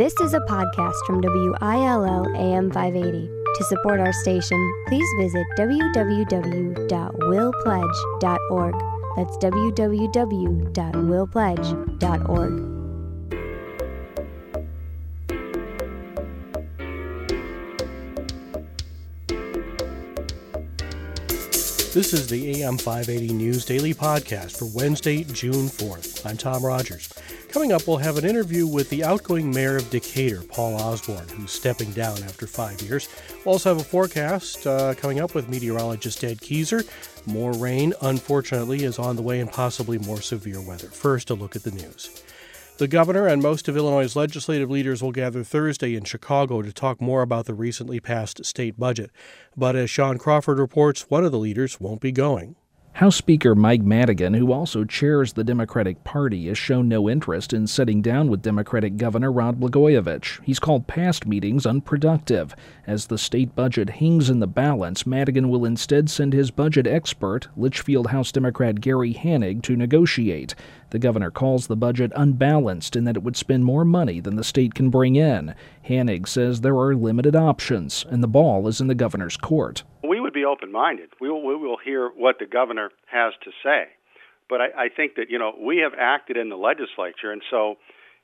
This is a podcast from WILL AM 580. To support our station, please visit www.willpledge.org. That's www.willpledge.org. This is the AM 580 News Daily Podcast for Wednesday, June 4th. I'm Tom Rogers. Coming up, we'll have an interview with the outgoing mayor of Decatur, Paul Osborne, who's stepping down after 5 years. We'll also have a forecast coming up with meteorologist Ed Keyser. More rain, unfortunately, is on the way and possibly more severe weather. First, a look at the news. The governor and most of Illinois' legislative leaders will gather Thursday in Chicago to talk more about the recently passed state budget. But as Sean Crawford reports, one of the leaders won't be going. House Speaker Mike Madigan, who also chairs the Democratic Party, has shown no interest in sitting down with Democratic Governor Rod Blagojevich. He's called past meetings unproductive. As the state budget hangs in the balance, Madigan will instead send his budget expert, Litchfield House Democrat Gary Hanig, to negotiate. The governor calls the budget unbalanced in that it would spend more money than the state can bring in. Hanig says there are limited options, and the ball is in the governor's court. We would be open-minded. We will hear what the governor has to say. But I think that, we have acted in the legislature, and so,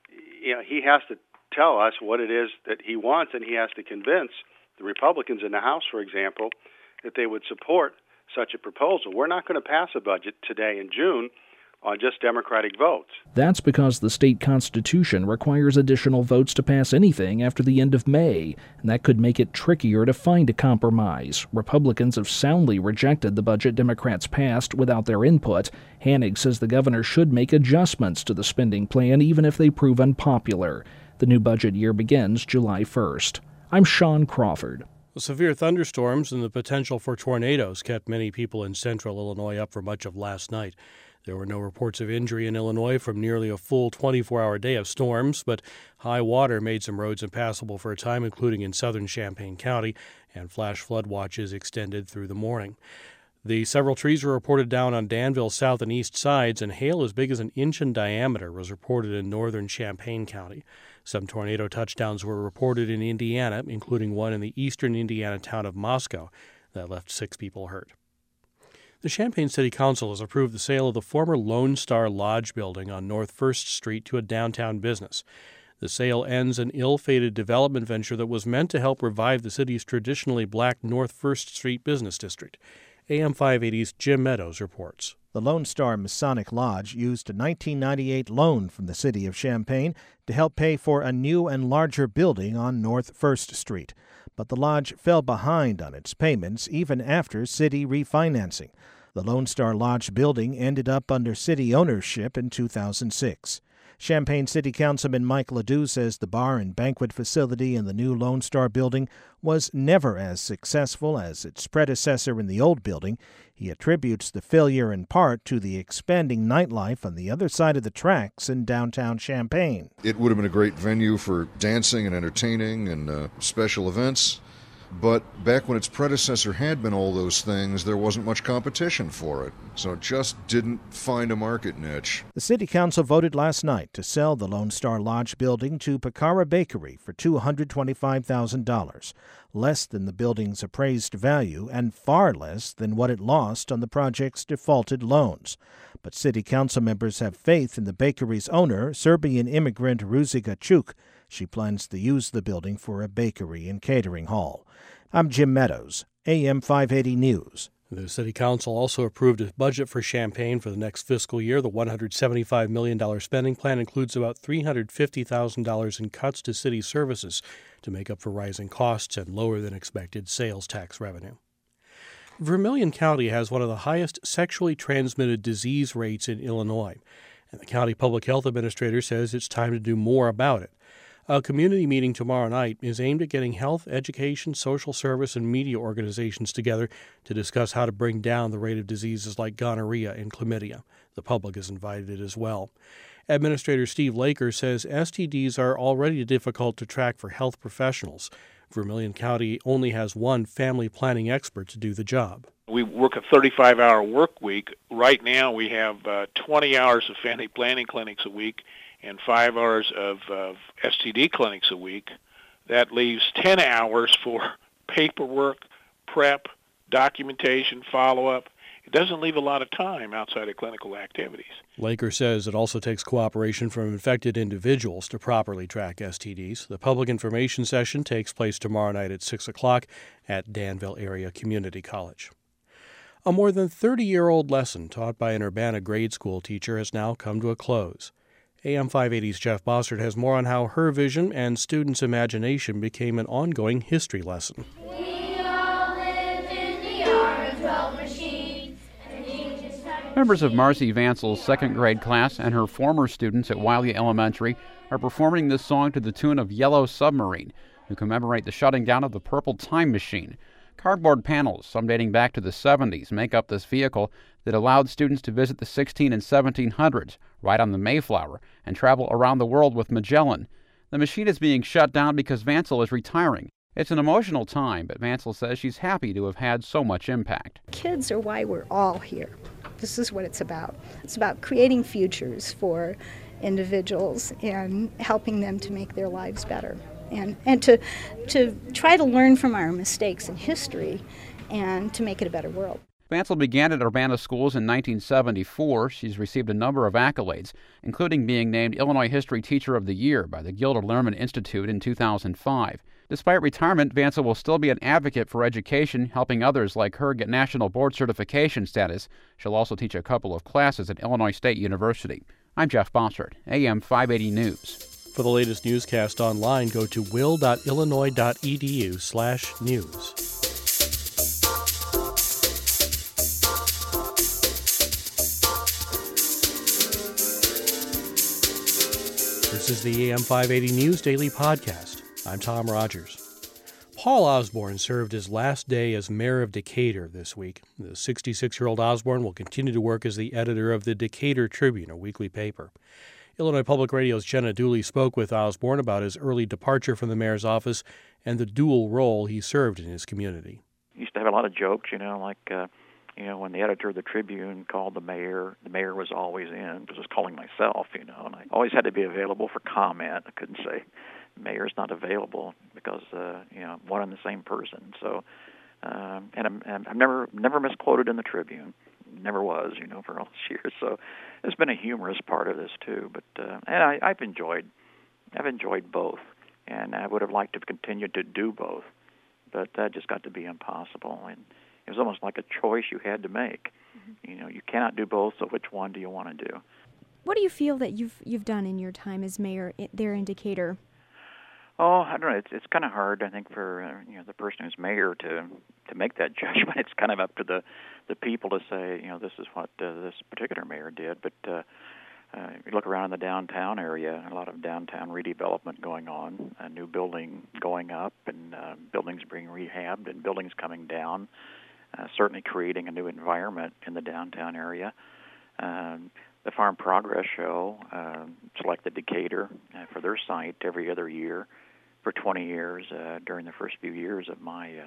he has to tell us what it is that he wants, and he has to convince the Republicans in the House, for example, that they would support such a proposal. We're not going to pass a budget today in June on just Democratic votes. That's because the state constitution requires additional votes to pass anything after the end of May, and that could make it trickier to find a compromise. Republicans have soundly rejected the budget Democrats passed without their input. Hanig says the governor should make adjustments to the spending plan even if they prove unpopular. The new budget year begins July 1st. I'm Sean Crawford. Severe thunderstorms and the potential for tornadoes kept many people in central Illinois up for much of last night. There were no reports of injury in Illinois from nearly a full 24-hour day of storms, but high water made some roads impassable for a time, including in southern Champaign County, and flash flood watches extended through the morning. The several trees were reported down on Danville's south and east sides, and hail as big as an inch in diameter was reported in northern Champaign County. Some tornado touchdowns were reported in Indiana, including one in the eastern Indiana town of Moscow that left 6 people hurt. The Champaign City Council has approved the sale of the former Lone Star Lodge building on North 1st Street to a downtown business. The sale ends an ill-fated development venture that was meant to help revive the city's traditionally black North 1st Street business district. AM 580's Jim Meadows reports. The Lone Star Masonic Lodge used a 1998 loan from the city of Champaign to help pay for a new and larger building on North 1st Street. But the lodge fell behind on its payments even after city refinancing. The Lone Star Lodge building ended up under city ownership in 2006. Champaign City Councilman Mike Ledoux says the bar and banquet facility in the new Lone Star building was never as successful as its predecessor in the old building. He attributes the failure in part to the expanding nightlife on the other side of the tracks in downtown Champaign. It would have been a great venue for dancing and entertaining and special events. But back when its predecessor had been all those things, there wasn't much competition for it. So it just didn't find a market niche. The City Council voted last night to sell the Lone Star Lodge building to Picara Bakery for $225,000, less than the building's appraised value and far less than what it lost on the project's defaulted loans. But City Council members have faith in the bakery's owner, Serbian immigrant Ruzica Chuk. She plans to use the building for a bakery and catering hall. I'm Jim Meadows, AM 580 News. The City Council also approved a budget for Champaign for the next fiscal year. The $175 million spending plan includes about $350,000 in cuts to city services to make up for rising costs and lower than expected sales tax revenue. Vermilion County has one of the highest sexually transmitted disease rates in Illinois, and the county public health administrator says it's time to do more about it. A community meeting tomorrow night is aimed at getting health, education, social service, and media organizations together to discuss how to bring down the rate of diseases like gonorrhea and chlamydia. The public is invited as well. Administrator Steve Laker says STDs are already difficult to track for health professionals. Vermilion County only has one family planning expert to do the job. We work a 35-hour work week. Right now we have 20 hours of family planning clinics a week, and 5 hours of STD clinics a week, that leaves 10 hours for paperwork, prep, documentation, follow-up. It doesn't leave a lot of time outside of clinical activities. Laker says it also takes cooperation from infected individuals to properly track STDs. The public information session takes place tomorrow night at 6 o'clock at Danville Area Community College. A more than 30-year-old lesson taught by an Urbana grade school teacher has now come to a close. AM 580's Jeff Bossert has more on how her vision and students' imagination became an ongoing history lesson. Members of Marcy Vancel's second grade class and her former students at Wiley Elementary are performing this song to the tune of Yellow Submarine to commemorate the shutting down of the Purple Time Machine. Cardboard panels, some dating back to the 70s, make up this vehicle that allowed students to visit the 16 and 1700s, ride on the Mayflower, and travel around the world with Magellan. The machine is being shut down because Vancel is retiring. It's an emotional time, but Vancel says she's happy to have had so much impact. Kids are why we're all here. This is what it's about. It's about creating futures for individuals and helping them to make their lives better. And to try to learn from our mistakes in history and to make it a better world. Vancel began at Urbana schools in 1974. She's received a number of accolades, including being named Illinois History Teacher of the Year by the Gilder Lehrman Institute in 2005. Despite retirement, Vancel will still be an advocate for education, helping others like her get national board certification status. She'll also teach a couple of classes at Illinois State University. I'm Jeff Bossert, AM 580 News. For the latest newscast online, go to will.illinois.edu/news. This is the AM 580 News Daily Podcast. I'm Tom Rogers. Paul Osborne served his last day as mayor of Decatur this week. The 66-year-old Osborne will continue to work as the editor of the Decatur Tribune, a weekly paper. Illinois Public Radio's Jenna Dooley spoke with Osborne about his early departure from the mayor's office and the dual role he served in his community. He used to have a lot of jokes, when the editor of the Tribune called the mayor was always in, because I was calling myself, and I always had to be available for comment. I couldn't say, mayor's not available, because, one and the same person. So, and I've never misquoted in the Tribune. Never was, for all these years. So it's been a humorous part of this too. But and I've enjoyed both, and I would have liked to continue to do both, but that just got to be impossible. And it was almost like a choice you had to make. Mm-hmm. You cannot do both. So which one do you want to do? What do you feel that you've done in your time as mayor there in Decatur? Oh, I don't know. It's kind of hard, I think, for the person who's mayor to make that judgment. It's kind of up to the people to say, this is what this particular mayor did. But you look around in the downtown area, a lot of downtown redevelopment going on, a new building going up, and buildings being rehabbed, and buildings coming down. Certainly creating a new environment in the downtown area. The Farm Progress Show selected Decatur for their site every other year for 20 years during the first few years of my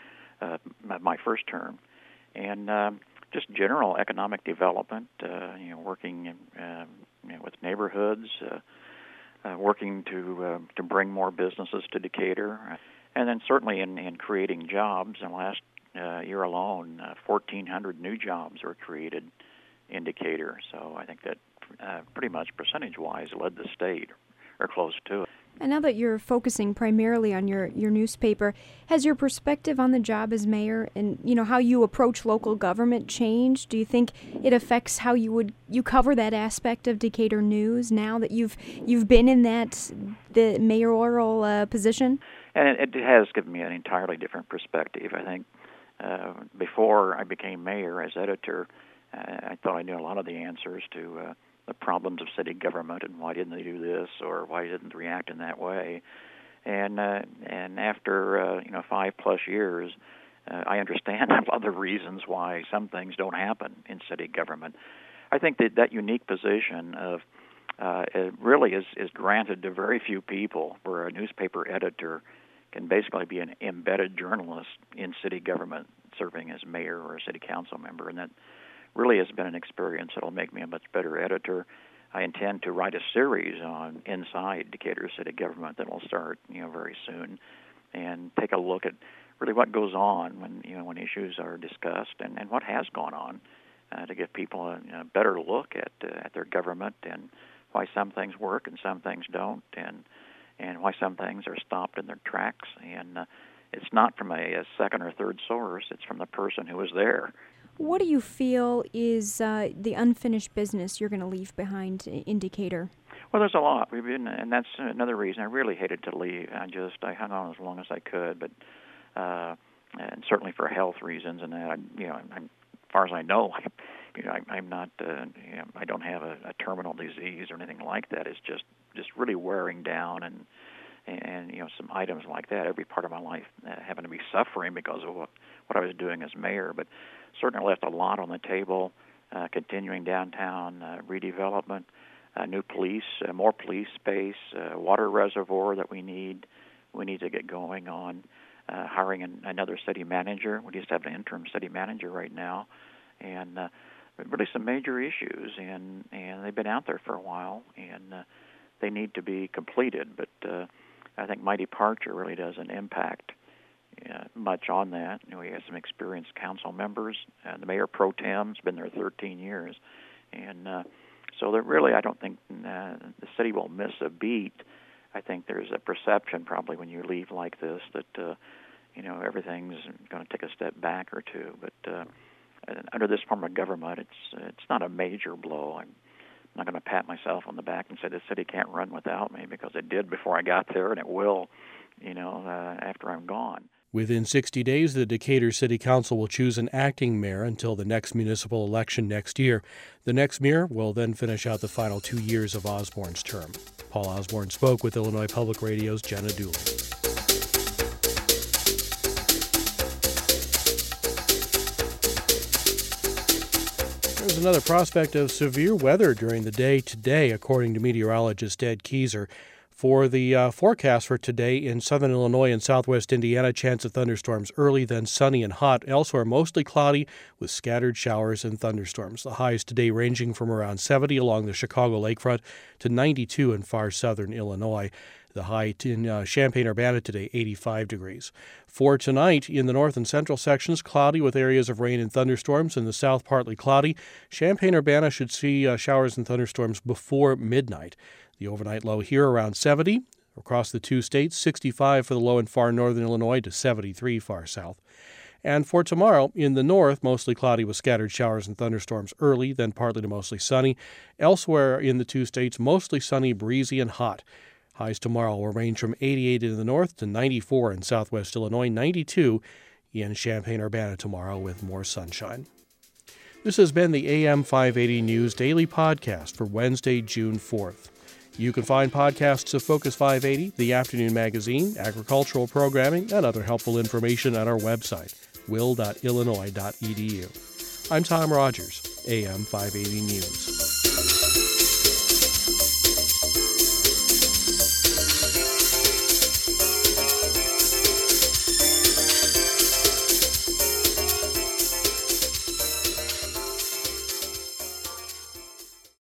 first term, and just general economic development. Working with neighborhoods, working to bring more businesses to Decatur, and then certainly in creating jobs. In the last year alone, 1,400 new jobs were created in Decatur. So I think that pretty much percentage-wise led the state, or close to it. And now that you're focusing primarily on your newspaper, has your perspective on the job as mayor and how you approach local government changed? Do you think it affects how you cover that aspect of Decatur news now that you've been in the mayoral position? And it has given me an entirely different perspective. I think before I became mayor as editor, I thought I knew a lot of the answers to the problems of city government and why didn't they do this or why didn't they react in that way. And after 5+ years, I understand a lot of the reasons why some things don't happen in city government. I think that unique position of it really is granted to very few people, where a newspaper editor can basically be an embedded journalist in city government, serving as mayor or a city council member, and that really has been an experience that will make me a much better editor. I intend to write a series on inside Decatur city government that will start, very soon, and take a look at really what goes on when issues are discussed and what has gone on, to give people a better look at their government and why some things work and some things don't, and why some things are stopped in their tracks. And it's not from a second or third source; it's from the person who was there. What do you feel is the unfinished business you're going to leave behind in Decatur? Well, there's a lot. And that's another reason I really hated to leave. I hung on as long as I could, but and certainly for health reasons. And that, as far as I know, I'm not. I don't have a terminal disease or anything like that. It's just really wearing down and some items like that. Every part of my life having to be suffering because of what I was doing as mayor, but certainly left a lot on the table. Continuing downtown redevelopment, new police, more police space, water reservoir that we need to get going on, hiring another city manager. We just have an interim city manager right now, and really some major issues, and they've been out there for a while, and they need to be completed. But I think my departure really doesn't impact much on that. We have some experienced council members. The mayor pro tem's been there 13 years, and so that really I don't think the city will miss a beat. I think there's a perception probably when you leave like this that everything's going to take a step back or two. But under this form of government, it's not a major blow. I'm not going to pat myself on the back and say the city can't run without me, because it did before I got there, and it will, after I'm gone. Within 60 days, the Decatur City Council will choose an acting mayor until the next municipal election next year. The next mayor will then finish out the final 2 years of Osborne's term. Paul Osborne spoke with Illinois Public Radio's Jenna Dooley. There's another prospect of severe weather during the day today, according to meteorologist Ed Keyser. For the forecast for today in southern Illinois and southwest Indiana, chance of thunderstorms early, then sunny and hot. Elsewhere, mostly cloudy with scattered showers and thunderstorms. The highs today ranging from around 70 along the Chicago lakefront to 92 in far southern Illinois. The high in Champaign-Urbana today, 85 degrees. For tonight, in the north and central sections, cloudy with areas of rain and thunderstorms. In the south, partly cloudy. Champaign-Urbana should see showers and thunderstorms before midnight. The overnight low here around 70. Across the two states, 65 for the low in far northern Illinois to 73 far south. And for tomorrow, in the north, mostly cloudy with scattered showers and thunderstorms early, then partly to mostly sunny. Elsewhere in the two states, mostly sunny, breezy, and hot. Highs tomorrow will range from 88 in the north to 94 in southwest Illinois, 92 in Champaign-Urbana tomorrow with more sunshine. This has been the AM 580 News Daily Podcast for Wednesday, June 4th. You can find podcasts of Focus 580, the afternoon magazine, agricultural programming, and other helpful information at our website, will.illinois.edu. I'm Tom Rogers, AM 580 News.